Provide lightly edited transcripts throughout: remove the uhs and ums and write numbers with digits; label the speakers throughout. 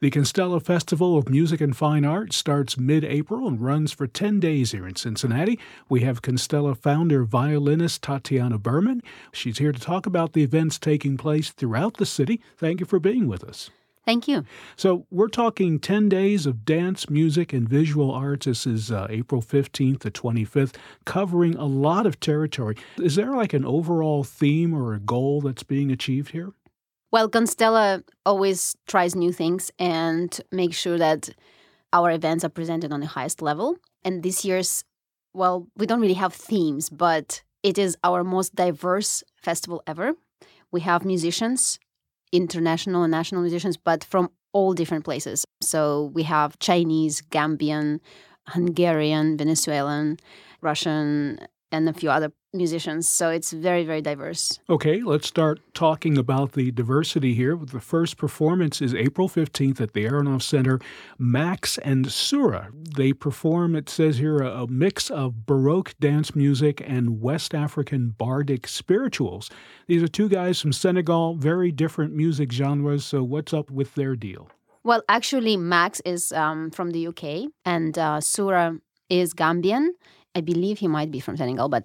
Speaker 1: The Constella Festival of Music and Fine Arts starts mid-April and runs for 10 days here in Cincinnati. We have Constella founder violinist Tatiana Berman. She's here to talk about the events taking place throughout the city. Thank you for being with us.
Speaker 2: Thank you.
Speaker 1: So we're talking 10 days of dance, music, and visual arts. This is April 15th to 25th, covering a lot of territory. Is there like an overall theme or a goal that's being achieved here?
Speaker 2: Well, Constella always tries new things and makes sure that our events are presented on the highest level. And this year's, well, we don't really have themes, but it is our most diverse festival ever. We have musicians, international and national musicians, but from all different places. So we have Chinese, Gambian, Hungarian, Venezuelan, Russian, and a few other musicians. So it's very, very diverse.
Speaker 1: Okay, let's start talking about the diversity here. The first performance is April 15th at the Aronoff Center. Max and Sura, they perform, it says here, a mix of Baroque dance music and West African bardic spirituals. These are two guys from Senegal, very different music genres. So what's up with their deal?
Speaker 2: Well, actually, Max is from the UK and Sura is Gambian. I believe he might be from Senegal, but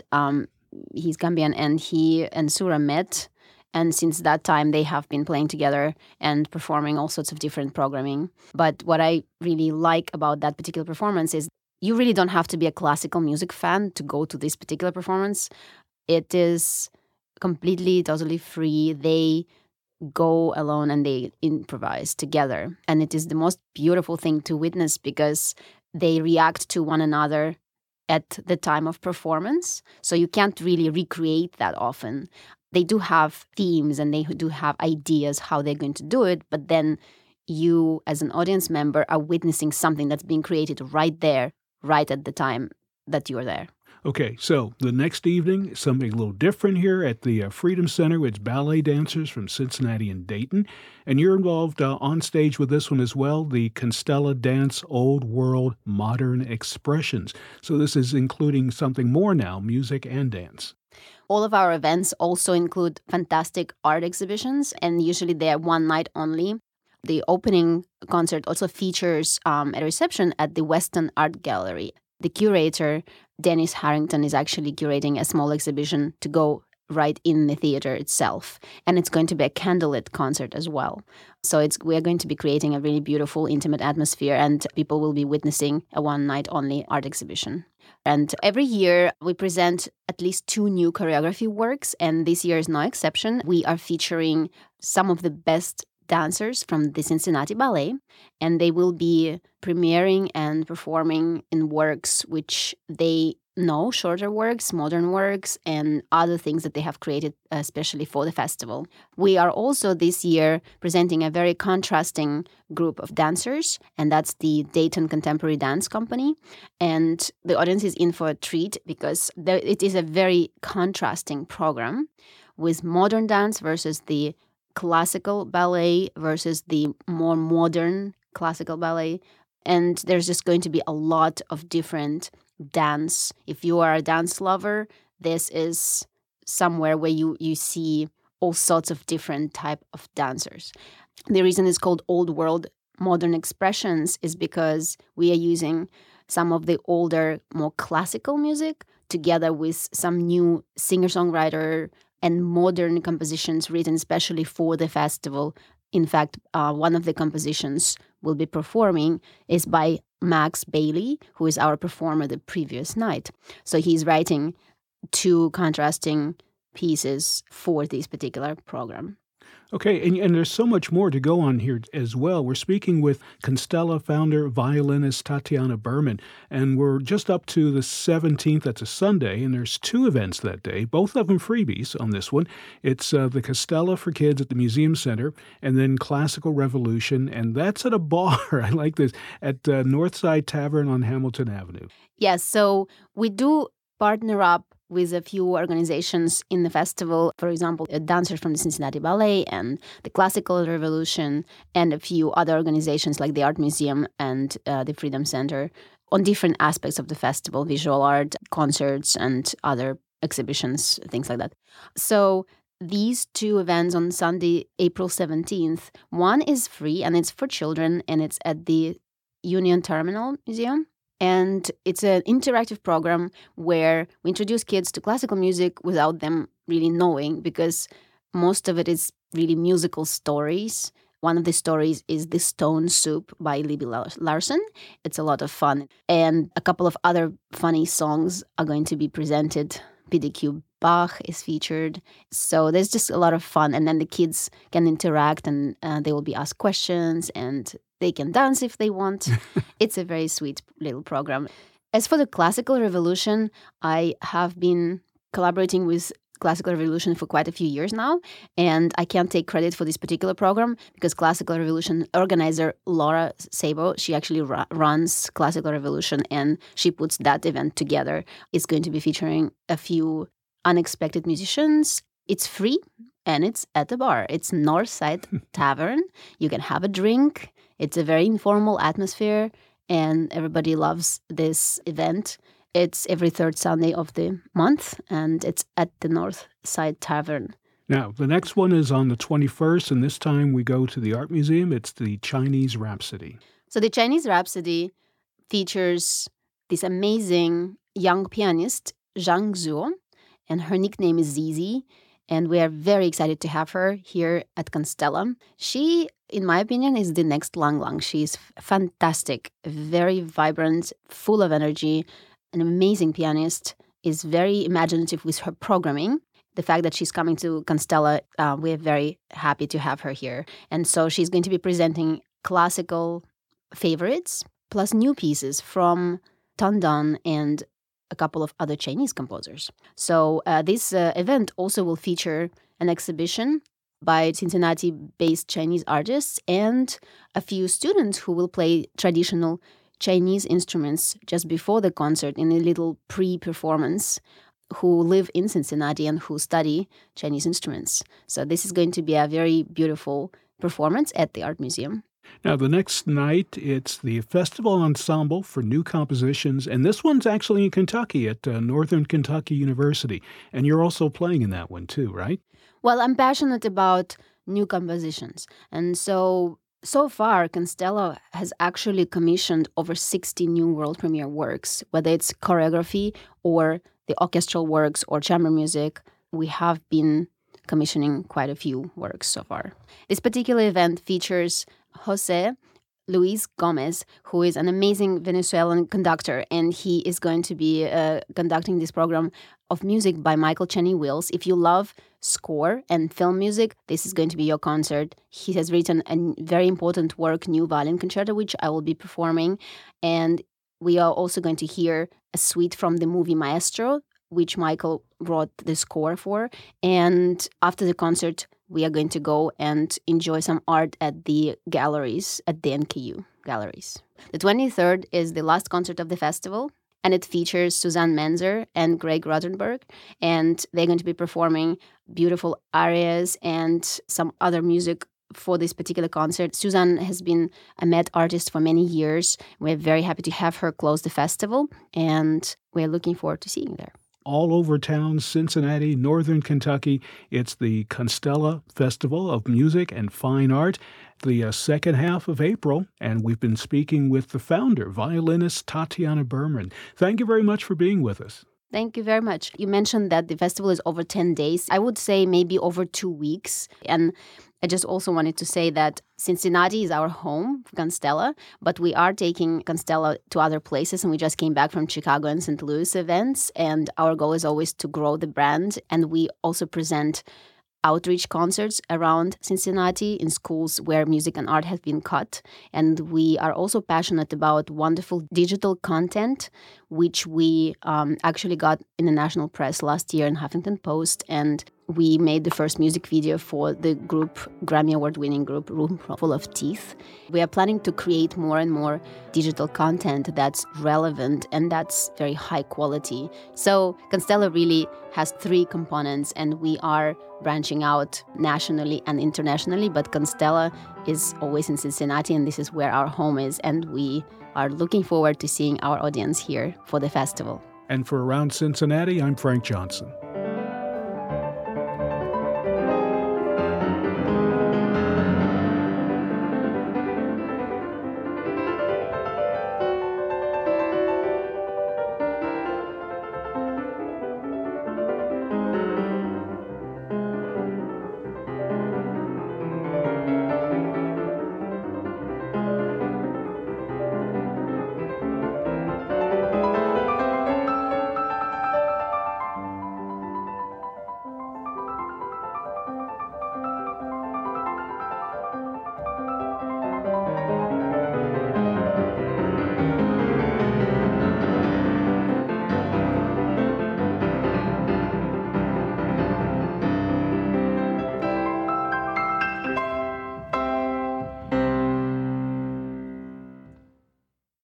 Speaker 2: he's Gambian, and he and Sura met. And since that time, they have been playing together and performing all sorts of different programming. But what I really like about that particular performance is you really don't have to be a classical music fan to go to this particular performance. It is completely, totally free. They go alone and they improvise together. And it is the most beautiful thing to witness because they react to one another at the time of performance. So you can't really recreate that often. They do have themes and they do have ideas how they're going to do it, but then you as an audience member are witnessing something that's being created right there, right at the time that you're there.
Speaker 1: Okay, so the next evening, something a little different here at the Freedom Center. It's ballet dancers from Cincinnati and Dayton. And you're involved on stage with this one as well, the Constella Dance Old World Modern Expressions. So this is including something more now, music and dance.
Speaker 2: All of our events also include fantastic art exhibitions, and usually they are one night only. The opening concert also features a reception at the Weston Art Gallery. The curator, Dennis Harrington, is actually curating a small exhibition to go right in the theater itself. And it's going to be a candlelit concert as well. So we are going to be creating a really beautiful, intimate atmosphere, and people will be witnessing a one-night-only art exhibition. And every year, we present at least 2 new choreography works, and this year is no exception. We are featuring some of the best dancers from the Cincinnati Ballet, and they will be premiering and performing in works which they know, shorter works, modern works, and other things that they have created especially for the festival. We are also this year presenting a very contrasting group of dancers, and that's the Dayton Contemporary Dance Company. And the audience is in for a treat because it is a very contrasting program with modern dance versus the classical ballet versus the more modern classical ballet. And there's just going to be a lot of different dance. If you are a dance lover, this is somewhere where you see all sorts of different type of dancers. The reason it's called Old World Modern Expressions is because we are using some of the older, more classical music together with some new singer-songwriter and modern compositions written especially for the festival. In fact, one of the compositions we'll be performing is by Max Bailey, who is our performer the previous night. So he's writing 2 contrasting pieces for this particular program.
Speaker 1: Okay, and there's so much more to go on here as well. We're speaking with Constella founder, violinist Tatiana Berman, and we're just up to the 17th. That's a Sunday, and there's 2 events that day, both of them freebies on this one. It's the Constella for Kids at the Museum Center, and then Classical Revolution, and that's at a bar. I like this, at Northside Tavern on Hamilton Avenue.
Speaker 2: Yes, so we do partner up with a few organizations in the festival, for example, dancers from the Cincinnati Ballet and the Classical Revolution, and a few other organizations like the Art Museum and the Freedom Center on different aspects of the festival, visual art, concerts, and other exhibitions, things like that. So these two events on Sunday, April 17th. One is free and it's for children, and it's at the Union Terminal Museum. And it's an interactive program where we introduce kids to classical music without them really knowing, because most of it is really musical stories. One of the stories is The Stone Soup by Libby Larsen. It's a lot of fun. And a couple of other funny songs are going to be presented. PDQ Bach is featured. So there's just a lot of fun. And then the kids can interact, and they will be asked questions, and they can dance if they want. It's a very sweet little program. As for the Classical Revolution, I have been collaborating with Classical Revolution for quite a few years now, and I can't take credit for this particular program because Classical Revolution organizer Laura Sabo, she actually runs Classical Revolution, and she puts that event together. It's going to be featuring a few unexpected musicians. It's free, and it's at the bar. It's Northside Tavern. You can have a drink. It's a very informal atmosphere, and everybody loves this event. It's every third Sunday of the month, and it's at the North Side Tavern.
Speaker 1: Now, the next one is on the 21st, and this time we go to the Art Museum. It's the Chinese Rhapsody.
Speaker 2: So the Chinese Rhapsody features this amazing young pianist, Zhang Zuo, and her nickname is Zizi, and we are very excited to have her here at Constella. She, in my opinion, is the next Lang Lang. She's fantastic, very vibrant, full of energy, an amazing pianist, is very imaginative with her programming. The fact that she's coming to Constella, we're very happy to have her here. And so she's going to be presenting classical favorites plus new pieces from Tan Dan and a couple of other Chinese composers. So this event also will feature an exhibition by Cincinnati-based Chinese artists and a few students who will play traditional Chinese instruments just before the concert in a little pre-performance, who live in Cincinnati and who study Chinese instruments. So this is going to be a very beautiful performance at the Art Museum.
Speaker 1: Now, the next night, it's the Festival Ensemble for New Compositions, and this one's actually in Kentucky at Northern Kentucky University. And you're also playing in that one too, right?
Speaker 2: Well, I'm passionate about new compositions. And so far, Constella has actually commissioned over 60 new world premiere works, whether it's choreography or the orchestral works or chamber music. We have been commissioning quite a few works so far. This particular event features Jose Luis Gomez, who is an amazing Venezuelan conductor, and he is going to be conducting this program of music by Michael Cheney Wills. If you love score and film music, this is going to be your concert. He has written a very important work, New Violin Concerto, which I will be performing, and we are also going to hear a suite from the movie Maestro, which Michael wrote the score for. And after the concert, we are going to go and enjoy some art at the galleries, at the NKU galleries. The 23rd is the last concert of the festival, and it features Suzanne Menzer and Greg Rothenberg, and they're going to be performing beautiful arias and some other music for this particular concert. Suzanne has been a Met artist for many years. We're very happy to have her close the festival, and we're looking forward to seeing you there.
Speaker 1: All over town, Cincinnati, Northern Kentucky. It's the Constella Festival of Music and Fine Art, the second half of April, and we've been speaking with the founder, violinist Tatiana Berman. Thank you very much for being with us.
Speaker 2: Thank you very much. You mentioned that the festival is over 10 days. I would say maybe over 2 weeks. And I just also wanted to say that Cincinnati is our home for Constella, but we are taking Constella to other places, and we just came back from Chicago and St. Louis events, and our goal is always to grow the brand, and we also present outreach concerts around Cincinnati in schools where music and art have been cut. And we are also passionate about wonderful digital content, which we actually got in the national press last year in Huffington Post. And we made the first music video for the group, Grammy Award-winning group, Room Full of Teeth. We are planning to create more and more digital content that's relevant and that's very high quality. So Constella really has 3 components, and we are branching out nationally and internationally, but Constella is always in Cincinnati, and this is where our home is, and we are looking forward to seeing our audience here for the festival.
Speaker 1: And for Around Cincinnati, I'm Frank Johnson.